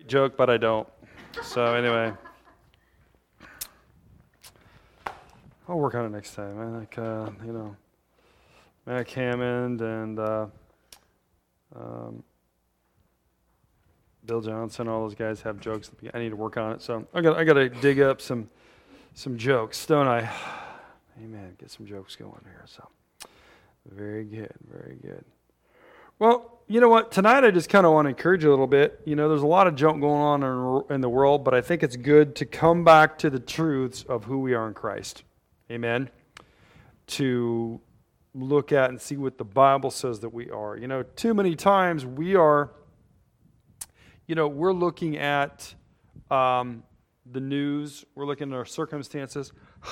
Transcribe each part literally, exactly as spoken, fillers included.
joke, but I don't. So anyway, I'll work on it next time. I like, uh, you know, Mac Hammond and uh, um, Bill Johnson, all those guys have jokes. I need to work on it. So I got I got to dig up some some jokes, don't I? Amen. Get some jokes going here. So very good, very good. Well, you know what? Tonight I just kind of want to encourage you a little bit. You know, there's a lot of junk going on in, in the world, but I think it's good to come back to the truths of who we are in Christ. Amen. To look at and see what the Bible says that we are. You know, too many times we are, you know, we're looking at um, the news, we're looking at our circumstances,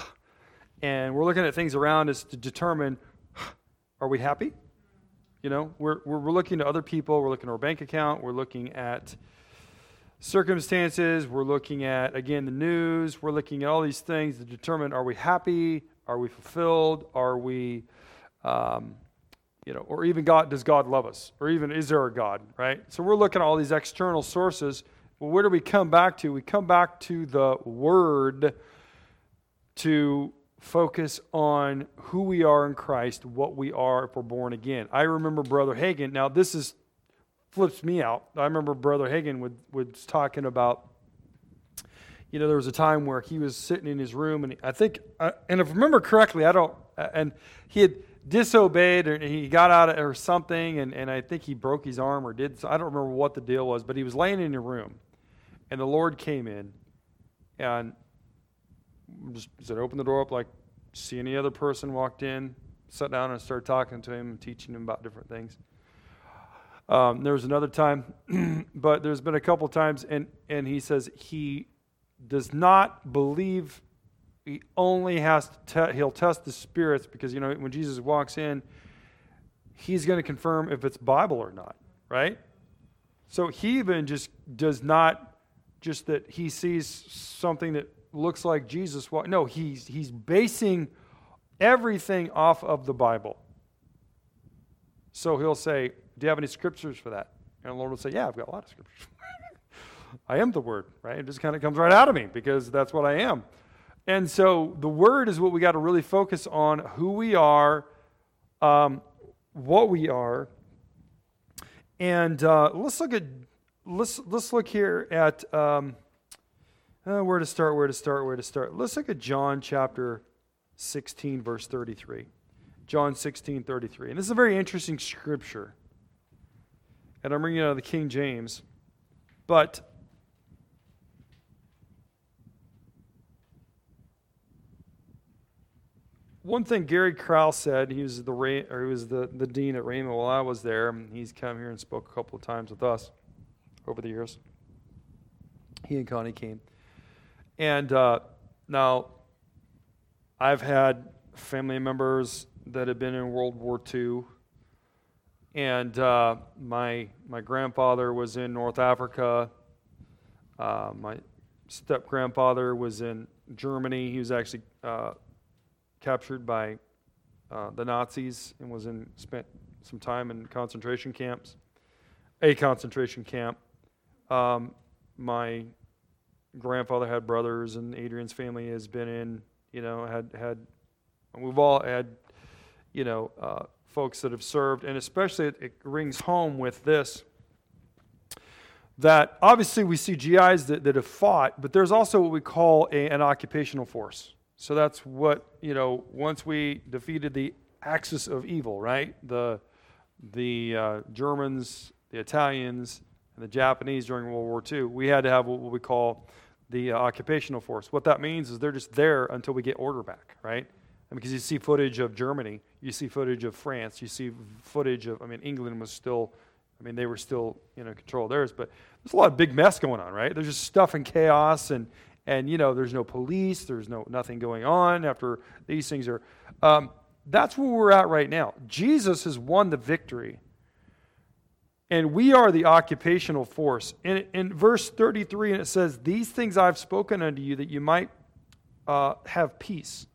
and we're looking at things around us to determine, are we happy? You know, we're, we're we're looking to other people, we're looking at our bank account, we're looking at circumstances, we're looking at, again, the news, we're looking at all these things to determine, are we happy, are we fulfilled, are we, um, you know, or even God, does God love us? Or even, is there a God, right? So we're looking at all these external sources. Well, where do we come back to? We come back to the Word to focus on who we are in Christ, what we are if we're born again. I remember Brother Hagin. Now, this is flips me out. I remember Brother Hagin would, was talking about, you know, there was a time where he was sitting in his room, and I think, uh, and if I remember correctly, I don't, uh, and he had disobeyed, or he got out of, or something, and, and I think he broke his arm or did, I don't remember what the deal was, but he was laying in a room, and the Lord came in, and just said, open the door up like see any other person, walked in, sat down and started talking to him and teaching him about different things. Um, there was another time, but there's been a couple times, and, and he says he does not believe, he only has to, te- he'll test the spirits, because, you know, when Jesus walks in, he's going to confirm if it's Bible or not, right? So he even just does not, just that he sees something that looks like Jesus. No, he's he's basing everything off of the Bible. So he'll say, do you have any scriptures for that? And the Lord will say, yeah, I've got a lot of scriptures. I am the Word, right? It just kind of comes right out of me because that's what I am. And so the Word is what we got to really focus on, who we are, um, what we are. And uh, let's look at, let's let's look here at, um, Uh, where to start, where to start, where to start. Let's look at John chapter sixteen, verse thirty-three. John sixteen, thirty-three. And this is a very interesting scripture. And I'm reading it out of the King James. But one thing Gary Crowell said, he was the or he was the, the dean at Rhema while I was there. He's come here and spoke a couple of times with us over the years. He and Connie came. And uh, now, I've had family members that have been in World War Two, and uh, my my grandfather was in North Africa. Uh, my step-grandfather was in Germany. He was actually uh, captured by uh, the Nazis and was in spent some time in concentration camps, a concentration camp. Um, my grandfather had brothers, and Adrian's family has been in, you know, had, had we've all had, you know, uh, folks that have served, and especially it, it rings home with this, that obviously we see G Is that, that have fought, but there's also what we call a, an occupational force. So that's what, you know, once we defeated the axis of evil, right? The, the uh, Germans, the Italians, and the Japanese during World War Two, we had to have what we call the uh, occupational force. What that means is they're just there until we get order back, right? And because you see footage of Germany, you see footage of France, you see footage of, I mean, England was still, I mean, they were still, you know, control of theirs, but there's a lot of big mess going on, right? There's just stuff and chaos, and, and you know, there's no police, there's no nothing going on after these things are, um, that's where we're at right now. Jesus has won the victory. And we are the occupational force. In, in verse thirty-three, and it says, these things I've spoken unto you that you might uh, have peace.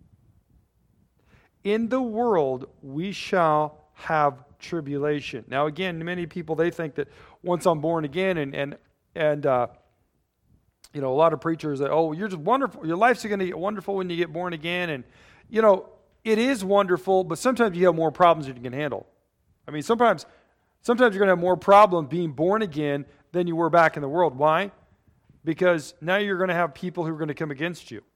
In the world we shall have tribulation. Now again, many people, they think that once I'm born again, and, and And, uh, you know, a lot of preachers say, oh, you're just wonderful. Your life's going to get wonderful when you get born again. And, you know, it is wonderful, but sometimes you have more problems than you can handle. I mean, sometimes, sometimes you're going to have more problems being born again than you were back in the world. Why? Because now you're going to have people who are going to come against you.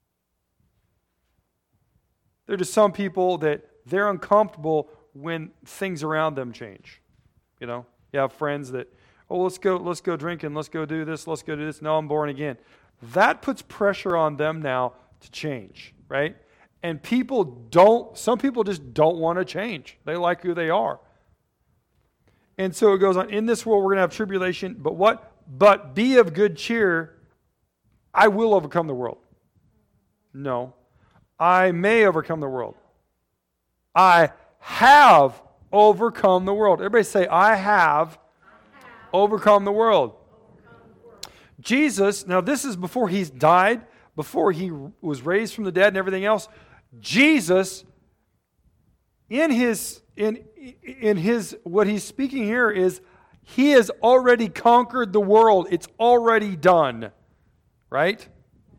There are just some people that they're uncomfortable when things around them change. You know, you have friends that, oh, let's go, let's go drinking, let's go do this, let's go do this. No, I'm born again. That puts pressure on them now to change, right? And people don't, some people just don't want to change. They like who they are. And so it goes on, in this world we're going to have tribulation, but what? But be of good cheer, I will overcome the world. No. I may overcome the world. I have overcome the world. Everybody say, I have, I have. Overcome the world. Overcome the world. Jesus, now this is before he's died, before he was raised from the dead and everything else. Jesus, in his, in, in his, what he's speaking here is, he has already conquered the world. It's already done. Right?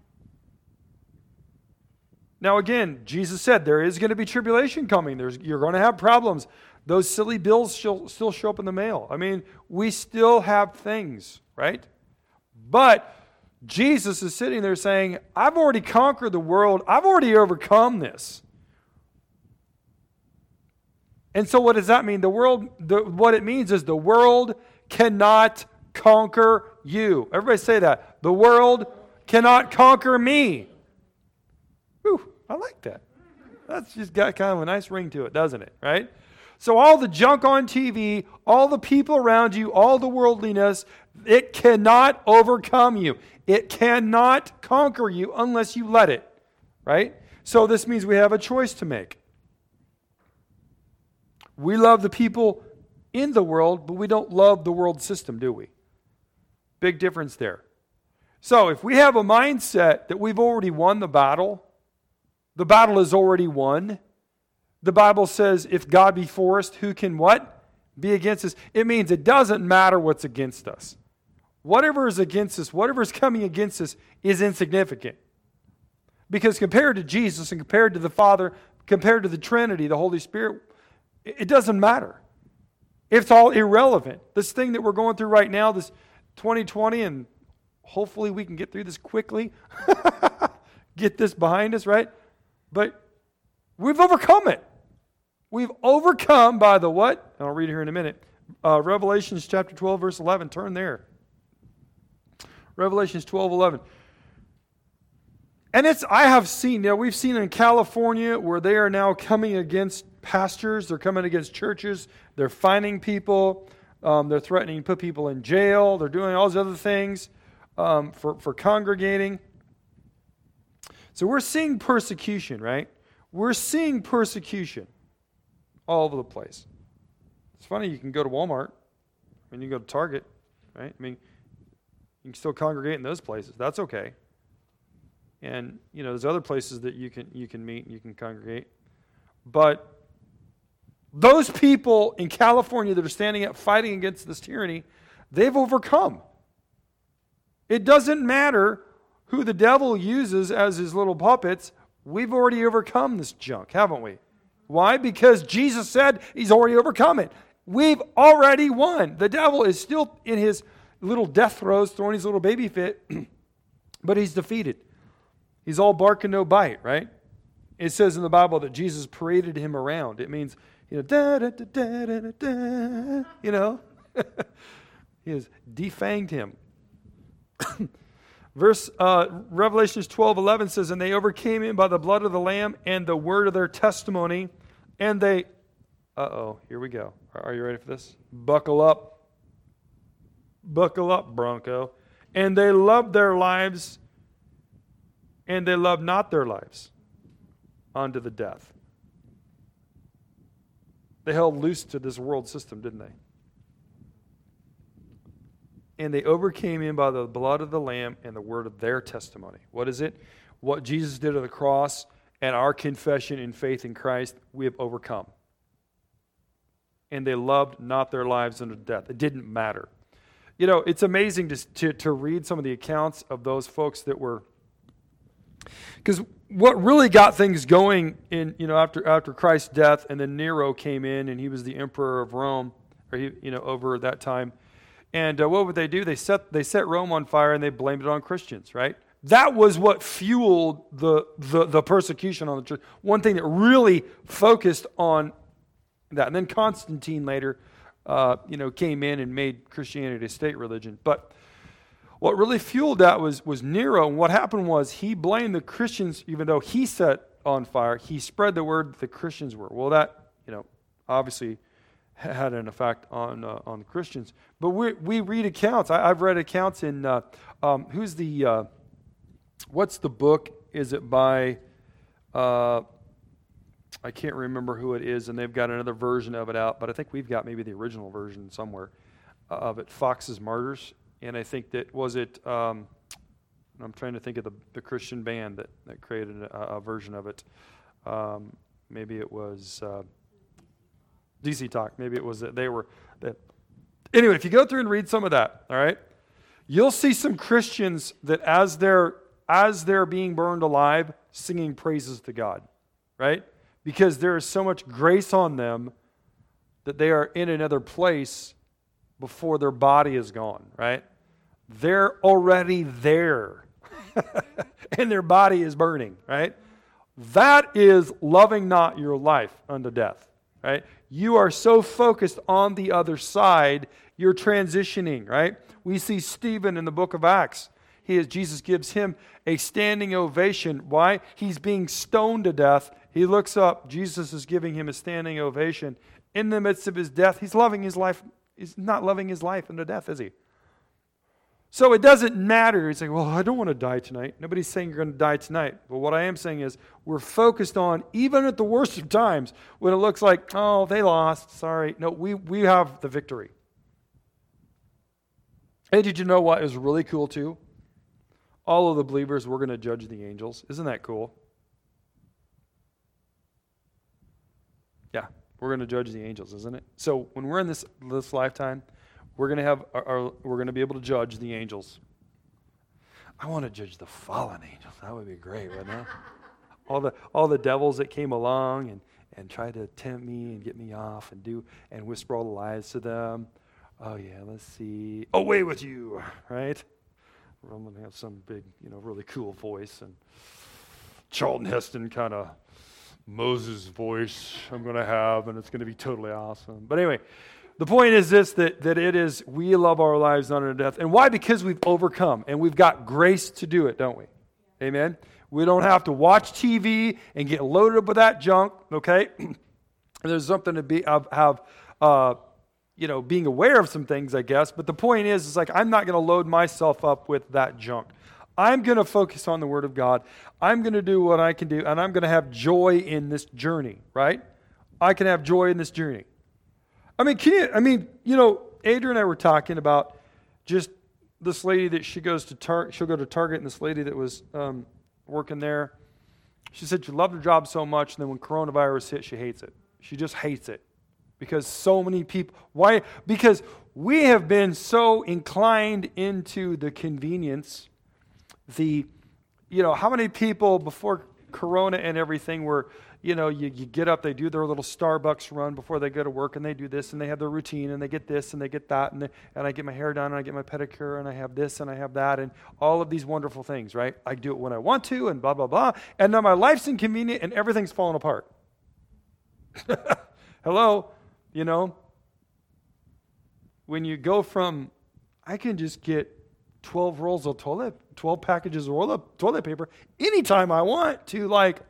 Now again, Jesus said there is going to be tribulation coming. There's, you're going to have problems. Those silly bills still, still show up in the mail. I mean, we still have things, right? But Jesus is sitting there saying, I've already conquered the world. I've already overcome this. And so what does that mean? The world, the, what it means is the world cannot conquer you. Everybody say that. The world cannot conquer me. Whew, I like that. That's just got kind of a nice ring to it, doesn't it? Right? So all the junk on T V, all the people around you, all the worldliness, it cannot overcome you. It cannot conquer you unless you let it. Right? So this means we have a choice to make. We love the people in the world, but we don't love the world system, do we? Big difference there. So if we have a mindset that we've already won the battle, the battle is already won. The Bible says, if God be for us, who can what? Be against us. It means it doesn't matter what's against us. Whatever is against us, whatever is coming against us is insignificant. Because compared to Jesus and compared to the Father, compared to the Trinity, the Holy Spirit, it doesn't matter. It's all irrelevant. This thing that we're going through right now, this twenty twenty, and hopefully we can get through this quickly. Get this behind us, right? But we've overcome it. We've overcome by the what? I'll read it here in a minute. Uh, Revelations chapter twelve, verse eleven. Turn there. Revelations twelve, eleven. And it's, I have seen, you know, we've seen in California where they are now coming against pastors. They're coming against churches. They're fining people. Um, they're threatening to put people in jail. They're doing all these other things um, for, for congregating. So we're seeing persecution, right? We're seeing persecution all over the place. It's funny, you can go to Walmart. I mean, you can go to Target, right? I mean, you can still congregate in those places. That's okay. And, you know, there's other places that you can you can meet and you can congregate. But those people in California that are standing up fighting against this tyranny, they've overcome. It doesn't matter who the devil uses as his little puppets. We've already overcome this junk, haven't we? Why? Because Jesus said he's already overcome it. We've already won. The devil is still in his little death throes, throwing his little baby fit, but he's defeated. He's all bark and no bite, right? It says in the Bible that Jesus paraded him around. It means, you know, da da da da da da, you know. He has defanged him. Verse uh, Revelations twelve eleven says, and they overcame him by the blood of the Lamb and the word of their testimony, and they, uh-oh, here we go. Are you ready for this? Buckle up. Buckle up, Bronco. And they loved their lives, and they loved not their lives unto the death. They held loose to this world system, didn't they? And they overcame him by the blood of the Lamb and the word of their testimony. What is it? What Jesus did on the cross and our confession and faith in Christ, we have overcome. And they loved not their lives unto death. It didn't matter. you know, it's amazing to, to, to read some of the accounts of those folks that were, because what really got things going in, you know, after after Christ's death, and then Nero came in, and he was the emperor of Rome, or he, you know, over that time. And uh, what would they do? They set they set Rome on fire, and they blamed it on Christians, right? That was what fueled the the, the persecution on the church. One thing that really focused on that, and then Constantine later, uh, you know, came in and made Christianity a state religion, but. What really fueled that was, was Nero, and what happened was he blamed the Christians, even though he set on fire, he spread the word that the Christians were. Well, that, you know, obviously had an effect on uh, on the Christians. But we we read accounts. I, I've read accounts in, uh, um, who's the, uh, what's the book? Is it by, uh, I can't remember who it is, and they've got another version of it out, but I think we've got maybe the original version somewhere uh, of it, Fox's Martyrs. And I think that, was it, um, I'm trying to think of the, the Christian band that, that created a, a version of it. Um, maybe it was uh, D C Talk. Maybe it was that they were, that. Anyway, if you go through and read some of that, all right, you'll see some Christians that as they're, as they're being burned alive, singing praises to God, right? Because there is so much grace on them that they are in another place before their body is gone, right? They're already there. And their body is burning, right? That is loving not your life unto death, right? You are so focused on the other side, you're transitioning, right? We see Stephen in the book of Acts. He is, Jesus gives him a standing ovation. Why? He's being stoned to death. He looks up. Jesus is giving him a standing ovation. In the midst of his death, he's loving his life. He's not loving his life unto death, is he? So it doesn't matter. He's like, well, I don't want to die tonight. Nobody's saying you're going to die tonight. But what I am saying is we're focused on, even at the worst of times, when it looks like, oh, they lost. Sorry. No, we, we have the victory. And did you know what is really cool too? All of the believers, we're going to judge the angels. Isn't that cool? Yeah. We're going to judge the angels, isn't it? So when we're in this this lifetime, we're going to have our, our, we're going to be able to judge the angels. I want to judge the fallen angels. That would be great, wouldn't it? all the all the devils that came along and, and tried to tempt me and get me off and do and whisper all the lies to them. Oh yeah, let's see. Away with you, right? I'm going to have some big, you know, really cool voice, and Charlton Heston kind of Moses' voice I'm going to have, and it's going to be totally awesome. But anyway, the point is this, that, that it is, we love our lives unto death. And why? Because we've overcome, and we've got grace to do it, don't we? Amen? We don't have to watch T V and get loaded up with that junk, okay? There's something to be have, have uh, you know, being aware of some things, I guess. But the point is, it's like, I'm not going to load myself up with that junk. I'm going to focus on the Word of God. I'm going to do what I can do, and I'm going to have joy in this journey, right? I can have joy in this journey. I mean, can you, I mean, you know, Adrian and I were talking about just this lady that she goes to Target, she'll go to Target, and this lady that was um, working there, she said she loved her job so much, and then when coronavirus hit, she hates it. She just hates it because so many people, why? Because we have been so inclined into the convenience. The, you know, how many people before Corona and everything were, you know, you, you get up, they do their little Starbucks run before they go to work, and they do this, and they have their routine, and they get this, and they get that, and, they, and I get my hair done, and I get my pedicure, and I have this, and I have that, and all of these wonderful things, right? I do it when I want to, and blah, blah, blah. And now my life's inconvenient, and everything's falling apart. Hello? You know? When you go from, I can just get twelve rolls of toilet, twelve packages of roll up toilet paper anytime I want to, like,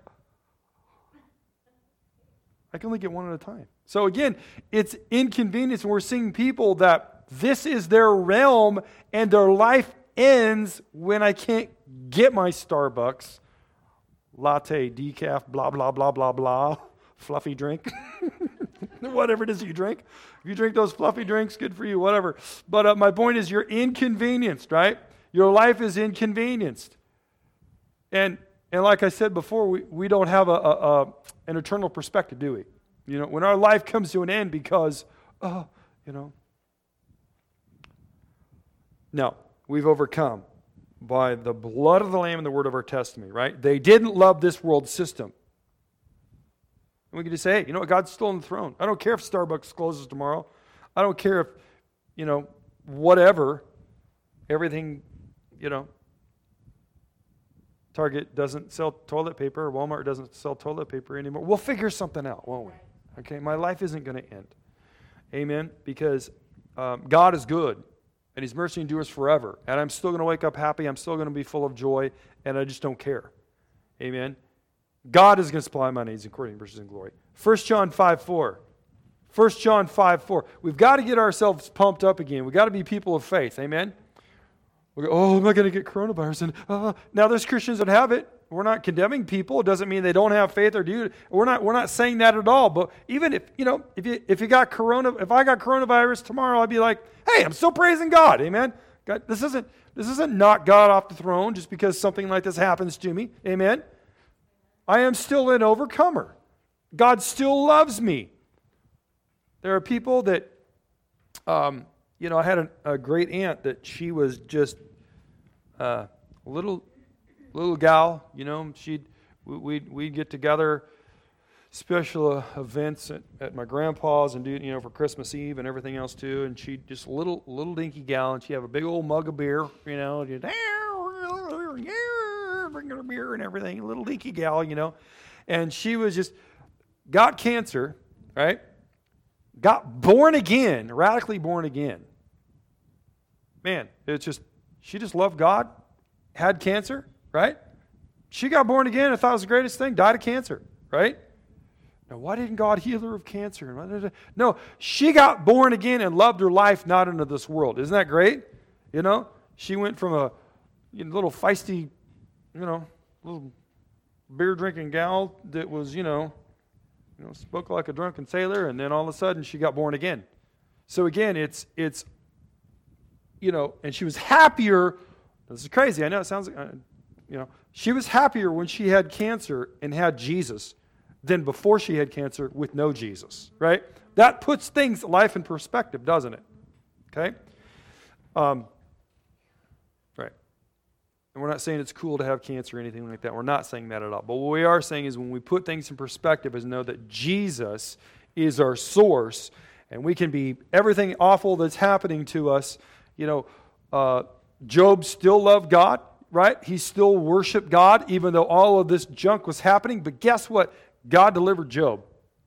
I can only get one at a time. So again, it's inconvenience, and we're seeing people that this is their realm, and their life ends when I can't get my Starbucks latte, decaf, blah, blah, blah, blah, blah, fluffy drink. Whatever it is you drink. If you drink those fluffy drinks, good for you, whatever. But uh, my point is, you're inconvenienced, right? Your life is inconvenienced. And and like I said before, we, we don't have a, a, a an eternal perspective, do we? You know, when our life comes to an end because, oh, you know, No, we've overcome by the blood of the Lamb and the word of our testimony, right? They didn't love this world system. And we can just say, hey, you know what? God's still on the throne. I don't care if Starbucks closes tomorrow. I don't care if, you know, whatever, everything, you know, Target doesn't sell toilet paper, or Walmart doesn't sell toilet paper anymore. We'll figure something out, won't we? Okay, my life isn't going to end. Amen? Because um, God is good, and His mercy endures forever. And I'm still going to wake up happy. I'm still going to be full of joy, and I just don't care. Amen? God is going to supply my needs according to riches and glory. First John five four. First John five four. We've got to get ourselves pumped up again. We've got to be people of faith. Amen? We go, oh, am I going to get coronavirus? And uh, now there's Christians that have it. We're not condemning people. It doesn't mean they don't have faith or do. We're not. We're not saying that at all. But even if you know, if you if you got corona, if I got coronavirus tomorrow, I'd be like, hey, I'm still praising God. Amen. God, this isn't this isn't knock God off the throne just because something like this happens to me. Amen. I am still an overcomer. God still loves me. There are people that, um, you know, I had a, a great aunt that she was just uh, a little. Little gal, you know, she'd we'd we'd get together, special uh, events at, at my grandpa's and do you know for Christmas Eve and everything else too. And she just a little little dinky gal, and she have a big old mug of beer, you know, just, bring her beer and everything. A little dinky gal, you know, and she was just got cancer, right? Got born again, radically born again. Man, it's just she just loved God, had cancer. Right? She got born again and thought it was the greatest thing, died of cancer, right? Now, why didn't God heal her of cancer? No, she got born again and loved her life not into this world. Isn't that great? You know, she went from a you know, little feisty, you know, little beer-drinking gal that was, you know, you know, spoke like a drunken sailor, and then all of a sudden she got born again. So again, it's, it's you know, and she was happier. This is crazy. I know it sounds like... Uh, You know, she was happier when she had cancer and had Jesus than before she had cancer with no Jesus, right? That puts things, life in perspective, doesn't it? Okay? Um, right. And we're not saying it's cool to have cancer or anything like that. We're not saying that at all. But what we are saying is when we put things in perspective is know that Jesus is our source, and we can be everything awful that's happening to us. You know, uh, Job still loved God. Right? He still worshiped God even though all of this junk was happening. But guess what? God delivered Job.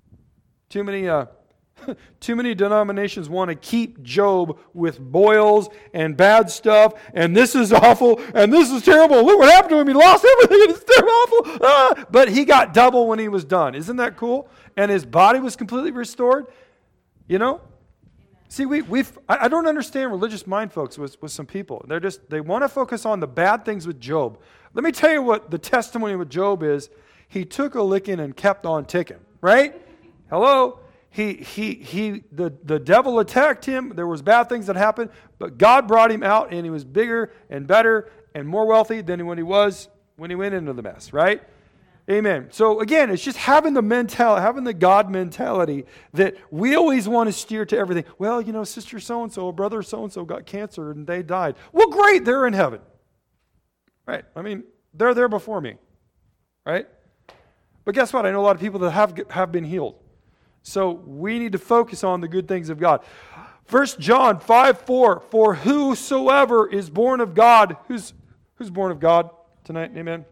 Too many uh, too many denominations want to keep Job with boils and bad stuff, and this is awful, and this is terrible. Look what happened to him. He lost everything, and it's terrible, awful. Ah! But he got double when he was done. Isn't that cool? And his body was completely restored. You know? See, we, we've, I don't understand religious mind folks with, with some people. They're just, they want to focus on the bad things with Job. Let me tell you what the testimony with Job is. He took a licking and kept on ticking, right? Hello? He, he, he, the, the devil attacked him. There was bad things that happened, but God brought him out, and he was bigger and better and more wealthy than when he was when he went into the mess, right? Amen. So again, it's just having the mentality, having the God mentality that we always want to steer to everything. Well, you know, sister so-and-so, or brother so-and-so got cancer and they died. Well, great, they're in heaven. Right? I mean, they're there before me. Right? But guess what? I know a lot of people that have, have been healed. So we need to focus on the good things of God. First John five four, for whosoever is born of God, who's, who's born of God tonight? Amen?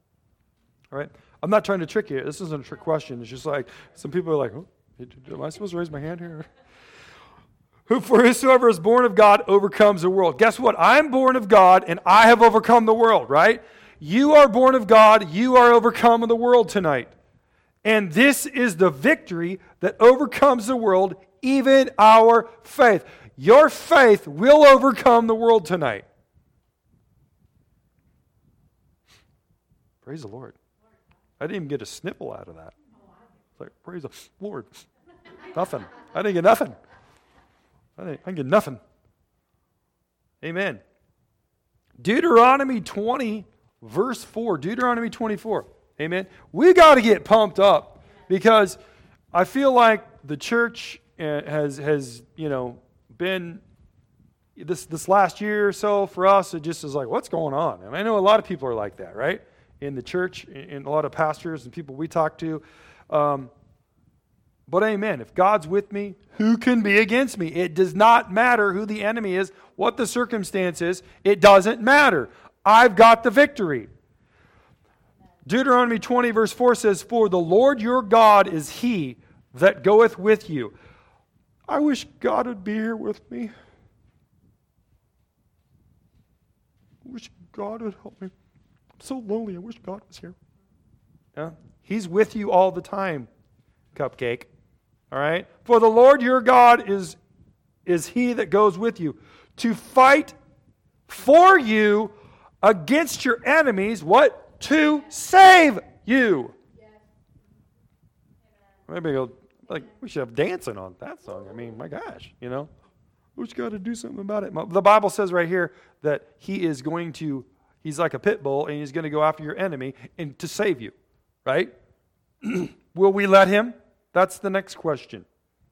All right? I'm not trying to trick you. This isn't a trick question. It's just like, some people are like, oh, am I supposed to raise my hand here? Who, for whosoever is born of God overcomes the world. Guess what? I'm born of God, and I have overcome the world, right? You are born of God. You are overcome the world tonight. And this is the victory that overcomes the world, even our faith. Your faith will overcome the world tonight. Praise the Lord. I didn't even get a sniffle out of that. It's like, praise the Lord. Nothing. I didn't get nothing. I didn't, I didn't get nothing. Amen. Deuteronomy twenty, verse four. Deuteronomy twenty-four. Amen. We got to get pumped up because I feel like the church has, has you know, been this this last year or so for us, it just is like, what's going on? And I know a lot of people are like that, right? In the church, in a lot of pastors and people we talk to. Um, but amen. If God's with me, who can be against me? It does not matter who the enemy is, what the circumstance is. It doesn't matter. I've got the victory. Deuteronomy twenty verse four says, "For the Lord your God is he that goeth with you." I wish God would be here with me. I wish God would help me. I'm so lonely. I wish God was here. Yeah? He's with you all the time, cupcake. All right? For the Lord your God is, is he that goes with you to fight for you against your enemies. What? To save you. Yes. Maybe go, like, we should have dancing on that song. I mean, my gosh, you know. Who's got to do something about it? The Bible says right here that he is going to, he's like a pit bull, and he's going to go after your enemy and to save you, right? Will we let him? That's the next question.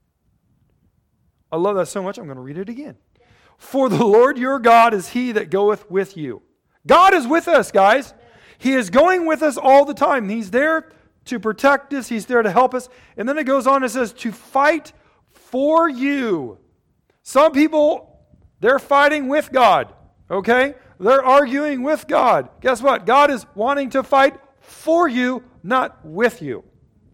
I love that so much, I'm going to read it again. For the Lord your God is he that goeth with you. God is with us, guys. He is going with us all the time. He's there to protect us. He's there to help us. And then it goes on and says, to fight for you. Some people, they're fighting with God, okay? They're arguing with God. Guess what? God is wanting to fight for you, not with you.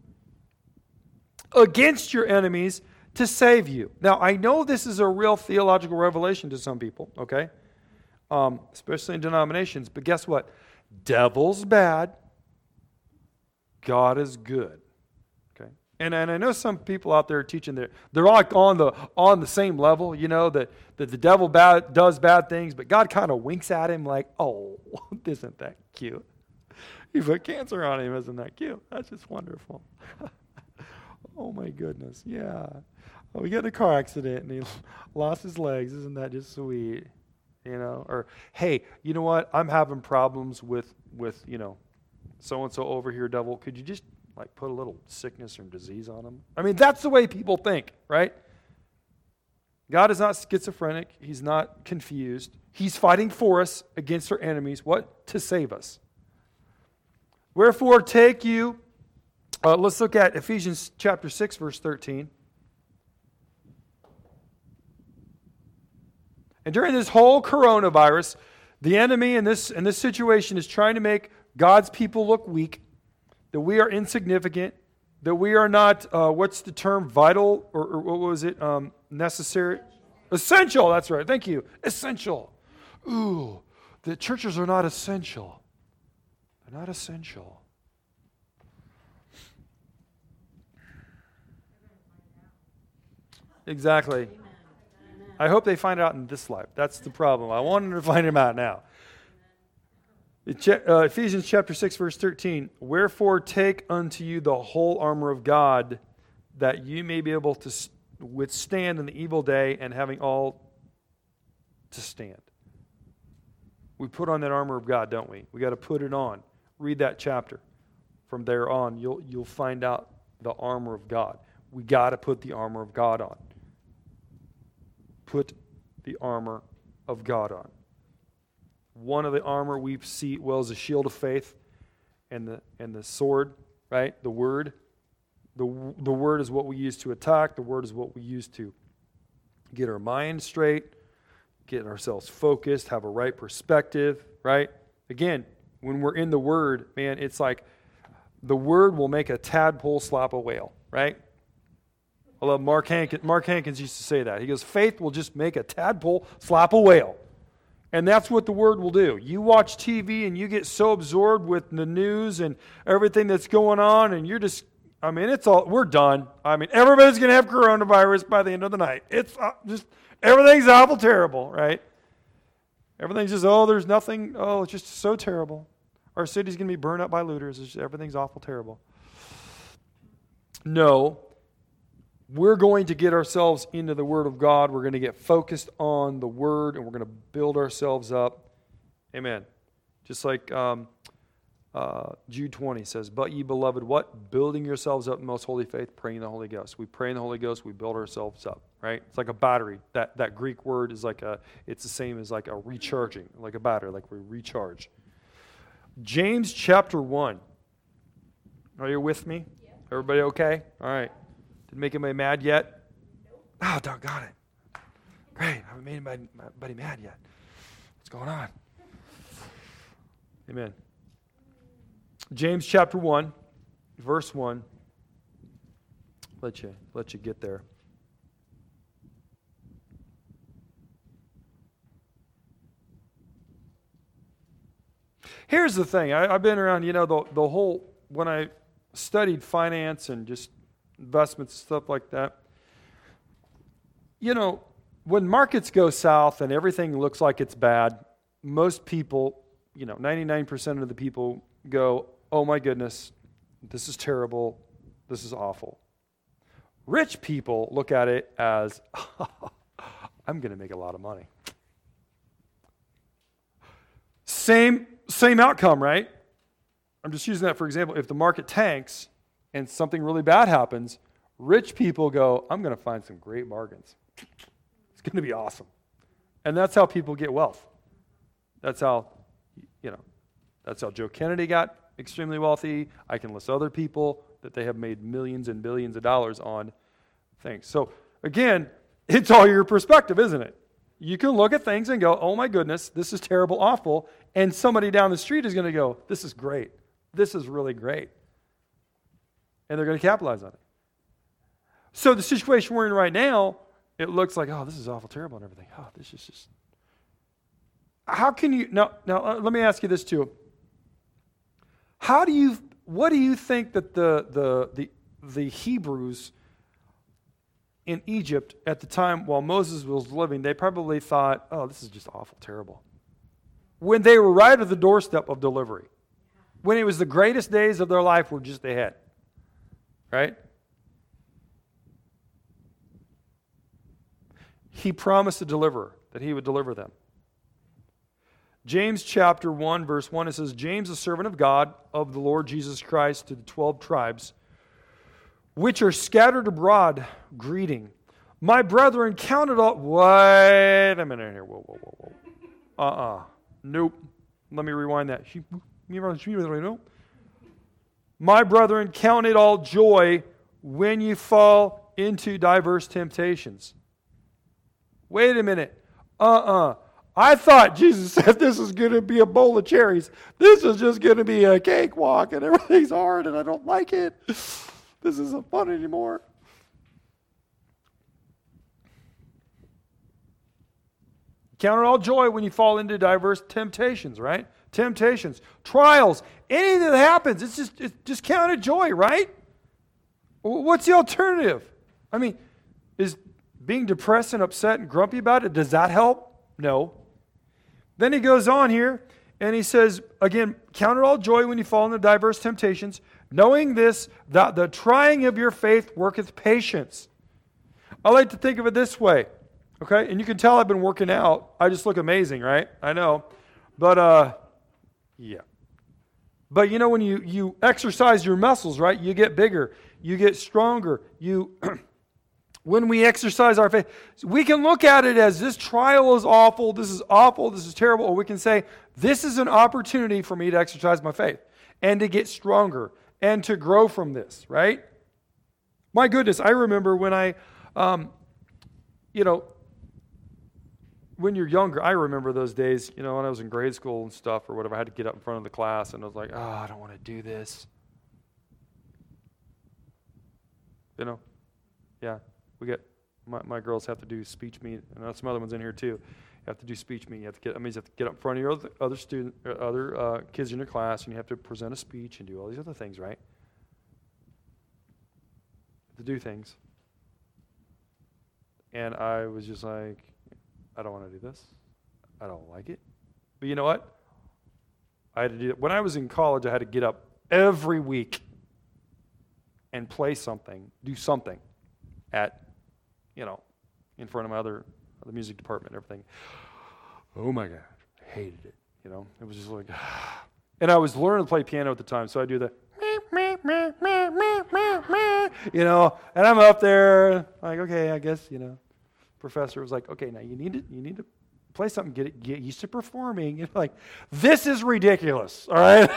Against your enemies to save you. Now, I know this is a real theological revelation to some people, okay? Um, especially in denominations. But guess what? Devil's bad. God is good. Okay, and and I know some people out there teaching that they're like on the on the same level. You know that that the devil bad, does bad things, but God kind of winks at him like, "Oh, isn't that cute? You put cancer on him, isn't that cute? That's just wonderful." Oh my goodness, yeah. Oh, we got in a car accident and he lost his legs. Isn't that just sweet? You know, or hey, you know what? I'm having problems with, with you know, so-and-so over here, devil. Could you just, like, put a little sickness or disease on them? I mean, that's the way people think, right? God is not schizophrenic. He's not confused. He's fighting for us against our enemies. What? To save us. Wherefore, take you, uh, let's look at Ephesians chapter six, verse thirteen. And during this whole coronavirus, the enemy in this, in this situation is trying to make God's people look weak, that we are insignificant, that we are not, uh, what's the term, vital, or, or what was it, um, necessary? Essential, that's right, thank you, essential. Ooh, the churches are not essential. They're not essential. Exactly. I hope they find out in this life. That's the problem. I want them to find them out now. Uh, Ephesians chapter six, verse thirteen. Wherefore take unto you the whole armor of God, that you may be able to withstand in the evil day, and having all to stand. We put on that armor of God, don't we? We got to put it on. Read that chapter. From there on, you'll you'll find out the armor of God. We got to put the armor of God on. Put the armor of God on. One of the armor we see well is the shield of faith and the and the sword, right? The word. The, the word is what we use to attack. The word is what we use to get our mind straight, get ourselves focused, have a right perspective, right? Again, when we're in the word, man, it's like the word will make a tadpole slap a whale, right? I love Mark Hankins. Mark Hankins used to say that. He goes, faith will just make a tadpole slap a whale. And that's what the word will do. You watch T V and you get so absorbed with the news and everything that's going on, and you're just, I mean, it's all, we're done. I mean, everybody's going to have coronavirus by the end of the night. It's just, everything's awful terrible, right? Everything's just, oh, there's nothing, oh, it's just so terrible. Our city's going to be burned up by looters. It's just, everything's awful terrible. No. We're going to get ourselves into the Word of God. We're going to get focused on the Word, and we're going to build ourselves up. Amen. Just like um, Uh, Jude twenty says, but ye beloved, what? Building yourselves up in most holy faith, praying in the Holy Ghost. We pray in the Holy Ghost, we build ourselves up, right? It's like a battery. That that Greek word is like a, it's the same as like a recharging, like a battery, like we recharge. James chapter one. Are you with me? Yeah. Everybody okay? All right. Didn't make anybody mad yet? Nope. Oh, doggone it. Great. I haven't made anybody, anybody mad yet. What's going on? Amen. James chapter one, verse one. Let you, let you get there. Here's the thing. I, I've been around, you know, the, the whole, when I studied finance and just investments and stuff like that, you know, when markets go south and everything looks like it's bad, most people, you know, ninety-nine percent of the people go, oh my goodness, this is terrible, this is awful. Rich people look at it as, I'm going to make a lot of money. Same, same outcome, right? I'm just using that for example. If the market tanks and something really bad happens, rich people go, I'm going to find some great bargains. It's going to be awesome. And that's how people get wealth. That's how, you know, that's how Joe Kennedy got extremely wealthy. I can list other people that they have made millions and billions of dollars on things. So again, it's all your perspective, isn't it? You can look at things and go, oh my goodness, this is terrible, awful. And somebody down the street is going to go, this is great. This is really great. And they're going to capitalize on it. So the situation we're in right now, it looks like, oh, this is awful, terrible and everything. Oh, this is just... How can you... Now, now uh, let me ask you this too. How do you... What do you think that the the the, the Hebrews in Egypt at the time while Moses was living, they probably thought, oh, this is just awful, terrible. When they were right at the doorstep of delivery. When it was the greatest days of their life were just ahead. Right? He promised a deliverer, that he would deliver them. James chapter one, verse one, it says, James, a servant of God, of the Lord Jesus Christ, to the twelve tribes, which are scattered abroad, greeting. My brethren, count it all... Wait a minute here. Whoa, whoa, whoa, whoa. Uh-uh. Nope. Let me rewind that. My brethren, count it all joy when you fall into diverse temptations. Wait a minute. Uh-uh. I thought Jesus said this is going to be a bowl of cherries. This is just going to be a cakewalk and everything's hard and I don't like it. This isn't fun anymore. Count it all joy when you fall into diverse temptations, right? Temptations, trials, anything that happens, it's just it's just count it joy, right? What's the alternative? I mean, is being depressed and upset and grumpy about it, does that help? No. Then he goes on here and he says, again, count it all joy when you fall into diverse temptations, knowing this, that the trying of your faith worketh patience. I like to think of it this way, okay? And you can tell I've been working out. I just look amazing, right? I know. But, uh, yeah. But you know, when you, you exercise your muscles, right, you get bigger, you get stronger, you... When we exercise our faith, we can look at it as this trial is awful, this is awful, this is terrible, or we can say, this is an opportunity for me to exercise my faith and to get stronger and to grow from this, right? My goodness, I remember when I, um, you know, when you're younger, I remember those days, you know, when I was in grade school and stuff or whatever, I had to get up in front of the class and I was like, oh, I don't want to do this. You know, yeah. We get, my, my girls have to do speech meet, and I know some other ones in here too. You have to do speech meet. You have to get, that means you have to get up in front of your other, other student, or other uh, kids in your class, and you have to present a speech and do all these other things, right? To do things. And I was just like, I don't want to do this. I don't like it. But you know what? I had to do it. When I was in college, I had to get up every week and play something, do something at, you know, in front of my other, the music department and everything. Oh my God, I hated it. You know, it was just like, And I was learning to play piano at the time, so I do the, you know, and I'm up there like, okay, I guess, you know, professor was like, okay, now you need to, you need to play something, get it, get used to performing. You're like, this is ridiculous, all right?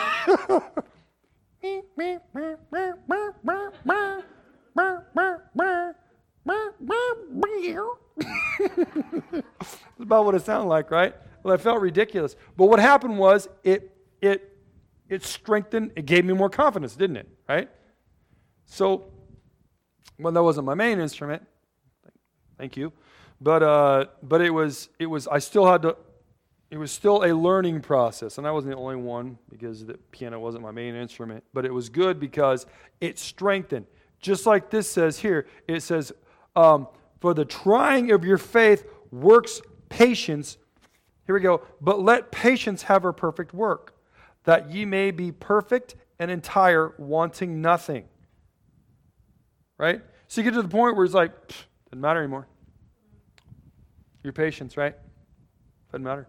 That's about what it sounded like, right? Well, it felt ridiculous. But what happened was it it it strengthened, it gave me more confidence, didn't it? Right? So, well, that wasn't my main instrument. Thank you. But uh, but it was it was I still had to it was still a learning process, and I wasn't the only one because the piano wasn't my main instrument. But it was good because it strengthened. Just like this says here, it says, um, for the trying of your faith works patience. Here we go. But let patience have her perfect work, that ye may be perfect and entire, wanting nothing. Right? So you get to the point where it's like, doesn't matter anymore. Your patience, right? Doesn't matter.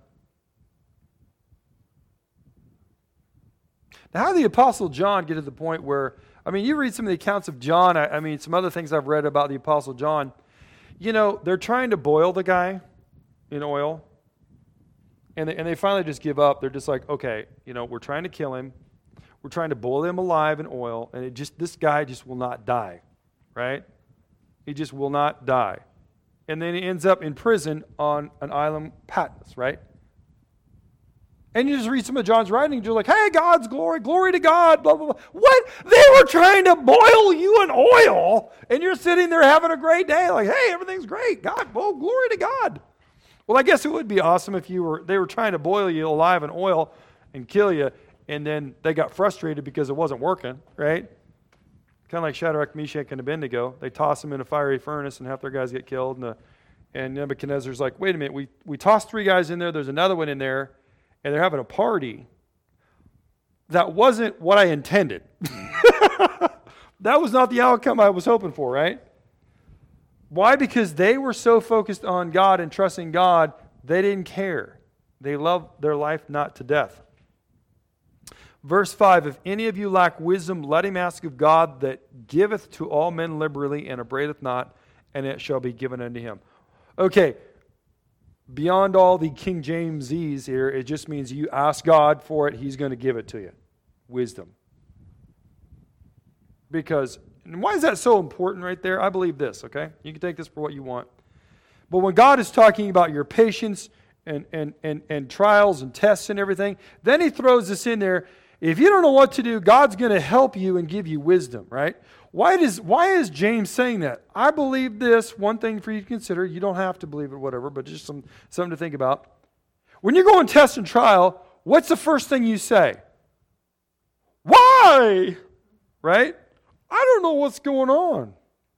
Now, how did the Apostle John get to the point where, I mean, you read some of the accounts of John, I, I mean, some other things I've read about the Apostle John. You know, they're trying to boil the guy in oil, and they, and they finally just give up. They're just like, okay, you know, we're trying to kill him. We're trying to boil him alive in oil, and it just this guy just will not die, right? He just will not die. And then he ends up in prison on an island Patmos, right? And you just read some of John's writings, you're like, hey, God's glory, glory to God, blah, blah, blah. What? They were trying to boil you in oil, and you're sitting there having a great day, like, hey, everything's great. God, oh, glory to God. Well, I guess it would be awesome if you were they were trying to boil you alive in oil and kill you, and then they got frustrated because it wasn't working, right? Kind of like Shadrach, Meshach, and Abednego. They toss them in a fiery furnace, and half their guys get killed. And, the, and Nebuchadnezzar's like, wait a minute, we, we tossed three guys in there, there's another one in there, and they're having a party. That wasn't what I intended. That was not the outcome I was hoping for, right? Why? Because they were so focused on God and trusting God, they didn't care. They loved their life not to death. Verse five, if any of you lack wisdom, let him ask of God that giveth to all men liberally and upbraideth not, and it shall be given unto him. Okay, beyond all the King Jamesese here, it just means you ask God for it, he's going to give it to you. Wisdom. Because, and why is that so important right there? I believe this, okay? You can take this for what you want. But when God is talking about your patience and, and, and, and trials and tests and everything, then he throws this in there. If you don't know what to do, God's going to help you and give you wisdom, right? Why does why is James saying that? I believe this, one thing for you to consider. You don't have to believe it, whatever, but just some something to think about. When you're going test and trial, what's the first thing you say? Why? Right? I don't know what's going on.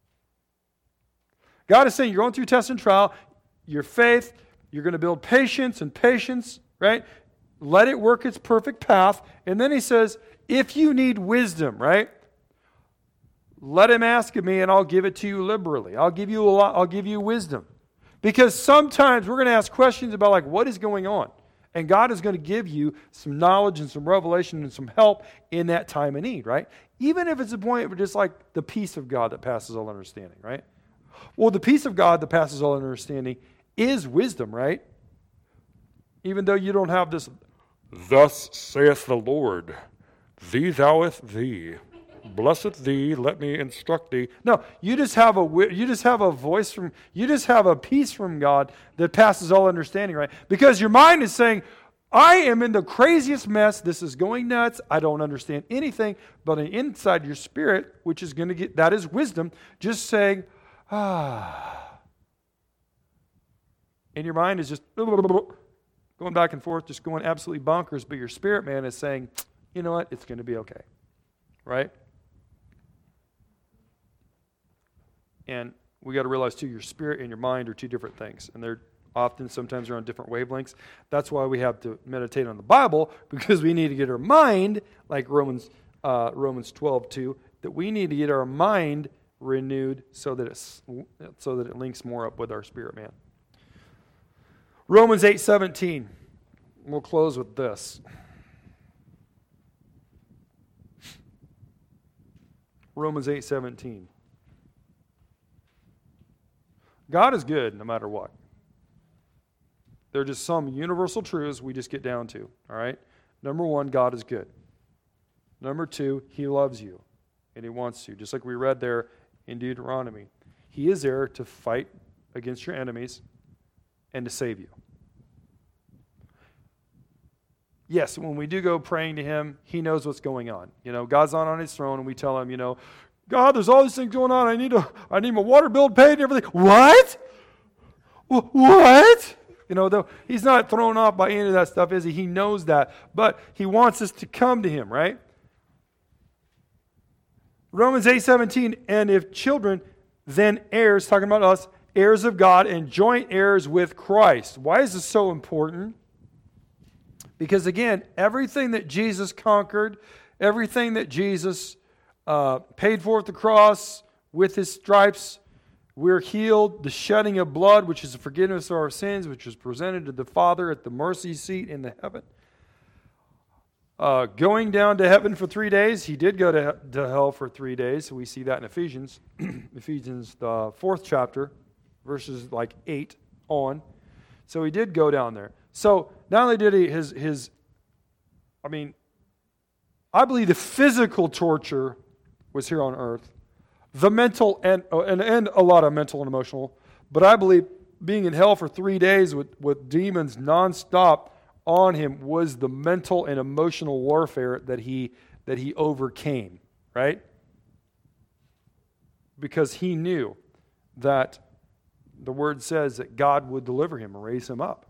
God is saying you're going through test and trial, your faith, you're going to build patience and patience, right? Let it work its perfect path. And then he says, if you need wisdom, right? Let him ask of me and I'll give it to you liberally. I'll give you a lot, I'll give you wisdom. Because sometimes we're going to ask questions about like what is going on. And God is going to give you some knowledge and some revelation and some help in that time of need, right? Even if it's a point of just like the peace of God that passes all understanding, right? Well, the peace of God that passes all understanding is wisdom, right? Even though you don't have this, thus saith the Lord, thee thoueth thee, blesseth thee, let me instruct thee. No, you just have a you just have a voice from, you just have a peace from God that passes all understanding, right? Because your mind is saying, I am in the craziest mess. This is going nuts. I don't understand anything. But inside your spirit, which is going to get, that is wisdom, just saying, ah. And your mind is just going back and forth, just going absolutely bonkers. But your spirit man is saying, you know what? It's going to be okay. Right? And we got to realize, too, your spirit and your mind are two different things. And they're often, sometimes they're on different wavelengths. That's why we have to meditate on the Bible, because we need to get our mind, like Romans uh, Romans twelve two, that we need to get our mind renewed so that it's, so that it links more up with our spirit man. Romans eight seventeen. We'll close with this. Romans eight seventeen. God is good no matter what. There are just some universal truths we just get down to, all right? Number one, God is good. Number two, He loves you, and He wants to. Just like we read there in Deuteronomy. He is there to fight against your enemies and to save you. Yes, when we do go praying to Him, He knows what's going on. You know, God's not on His throne, and we tell Him, you know, God, there's all these things going on. I need a, I need my water bill paid and everything. What? What? You know, though He's not thrown off by any of that stuff, is He? He knows that, but He wants us to come to Him, right? Romans eight seventeen, and if children, then heirs, talking about us, heirs of God and joint heirs with Christ. Why is this so important? Because again, everything that Jesus conquered, everything that Jesus uh, paid for at the cross, with His stripes, we're healed. The shedding of blood, which is the forgiveness of our sins, which was presented to the Father at the mercy seat in the heaven. Uh, going down to heaven for three days. He did go to, to hell for three days. So we see that in Ephesians. Ephesians, the fourth chapter, verses like eight on. So He did go down there. So not only did He, his, his, I mean, I believe the physical torture was here on earth. The mental and, and and a lot of mental and emotional. But I believe being in hell for three days with, with demons nonstop on Him was the mental and emotional warfare that he that he overcame, right? Because He knew that the Word says that God would deliver Him and raise Him up.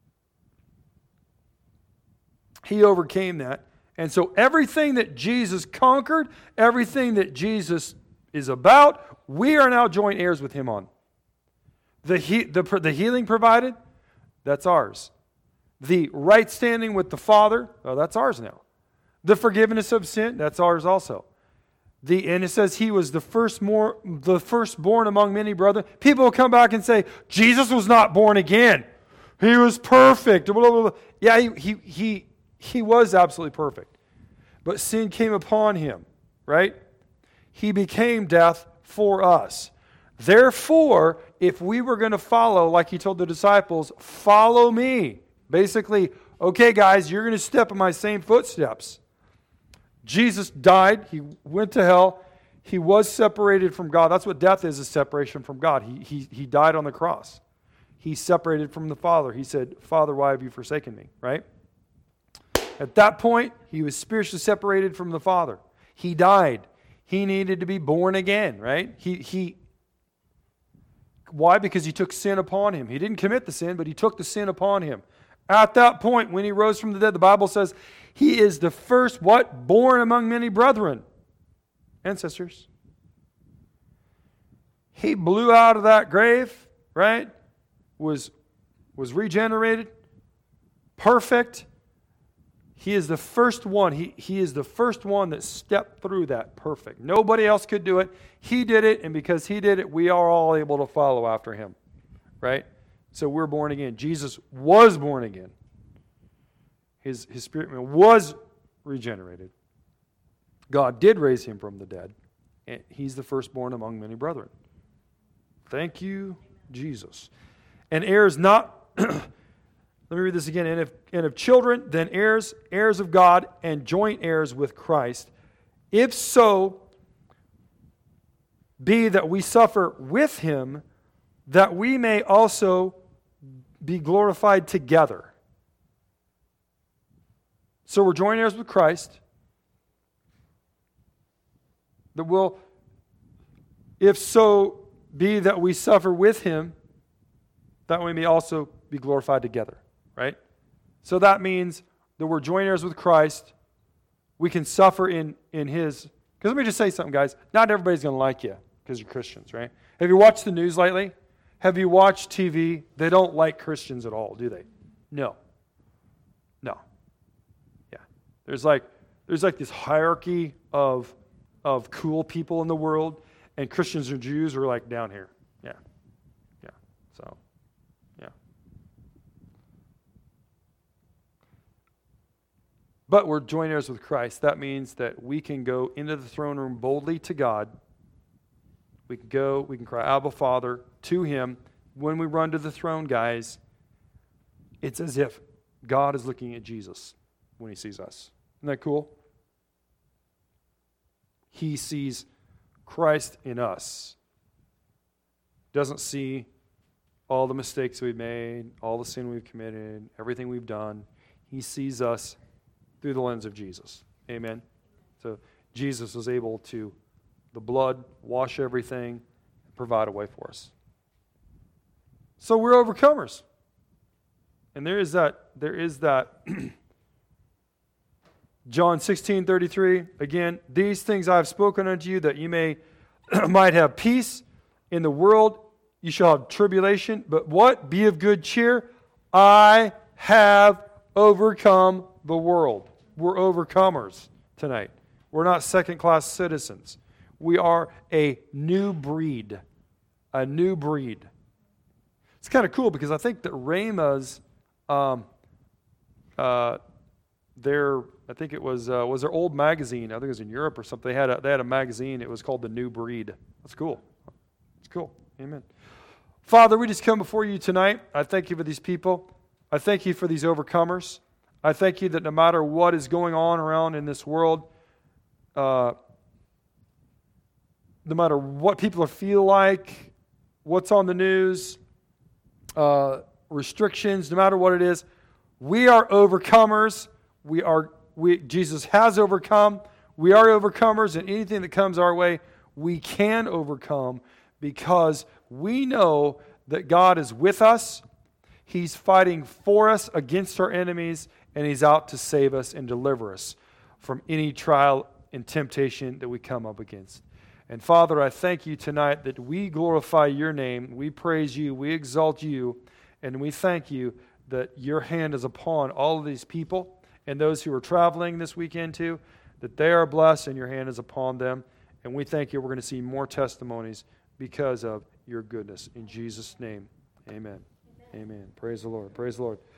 He overcame that. And so everything that Jesus conquered, everything that Jesus is about, we are now joint heirs with Him on. The, he, the, the healing provided, that's ours. The right standing with the Father, oh, that's ours now. The forgiveness of sin, that's ours also. The, and it says He was the first more, the firstborn among many brethren. People will come back and say, Jesus was not born again. He was perfect. Blah, blah, blah. Yeah, he, he, he, he was absolutely perfect. But sin came upon Him, right? He became death for us. Therefore, if we were going to follow, like He told the disciples, follow me. Basically, okay, guys, you're going to step in my same footsteps. Jesus died. He went to hell. He was separated from God. That's what death is, a separation from God. He, he, he died on the cross. He separated from the Father. He said, Father, why have you forsaken me? Right? At that point, He was spiritually separated from the Father. He died. He needed to be born again, right? He, he, why? Because He took sin upon Him. He didn't commit the sin, but He took the sin upon Him. At that point, when He rose from the dead, the Bible says He is the first, what? Born among many brethren and sisters. He blew out of that grave, right? Was, was regenerated, perfect. He is the first one. He, he is the first one that stepped through that perfect. Nobody else could do it. He did it, and because He did it, we are all able to follow after Him, right? So we're born again. Jesus was born again. His, his spirit man was regenerated. God did raise Him from the dead, and He's the firstborn among many brethren. Thank you, Jesus. And heirs not... Let me read this again. And if, and if children, then heirs, heirs of God, and joint heirs with Christ. If so, be that we suffer with Him, that we may also be glorified together. So we're joint heirs with Christ. That will, if so, be that we suffer with Him, that we may also be glorified together. Right? So that means that we're joint heirs with Christ. We can suffer in, in His... Because let me just say something, guys. Not everybody's going to like you because you're Christians, right? Have you watched the news lately? Have you watched T V? They don't like Christians at all, do they? No. No. Yeah. There's like there's like this hierarchy of, of cool people in the world, and Christians and Jews are like down here. Yeah. Yeah. So... but we're joint heirs with Christ. That means that we can go into the throne room boldly to God. We can go, we can cry, Abba, Father, to Him. When we run to the throne, guys, it's as if God is looking at Jesus when He sees us. Isn't that cool? He sees Christ in us. Doesn't see all the mistakes we've made, all the sin we've committed, everything we've done. He sees us through the lens of Jesus. Amen? So Jesus was able to, the blood, wash everything, provide a way for us. So we're overcomers. And there is that, there is that John sixteen thirty-three, again, these things I have spoken unto you that you may might have peace in the world. You shall have tribulation, but what? Be of good cheer. I have overcome the world. We're overcomers tonight. We're not second-class citizens. We are a new breed. A new breed. It's kind of cool because I think that Rhema's, um, uh, their, I think it was uh, was their old magazine. I think it was in Europe or something. They had a, they had a magazine. It was called The New Breed. That's cool. It's cool. Amen. Father, we just come before you tonight. I thank you for these people. I thank you for these overcomers. I thank you that no matter what is going on around in this world, uh, no matter what people feel like, what's on the news, uh, restrictions, no matter what it is, we are overcomers. We are. We Jesus has overcome. We are overcomers, and anything that comes our way, we can overcome because we know that God is with us. He's fighting for us against our enemies, and He's out to save us and deliver us from any trial and temptation that we come up against. And Father, I thank you tonight that we glorify your name, we praise you, we exalt you, and we thank you that your hand is upon all of these people and those who are traveling this weekend too, that they are blessed and your hand is upon them. And we thank you we're going to see more testimonies because of your goodness. In Jesus' name, amen. Amen. Amen. Praise the Lord. Praise the Lord.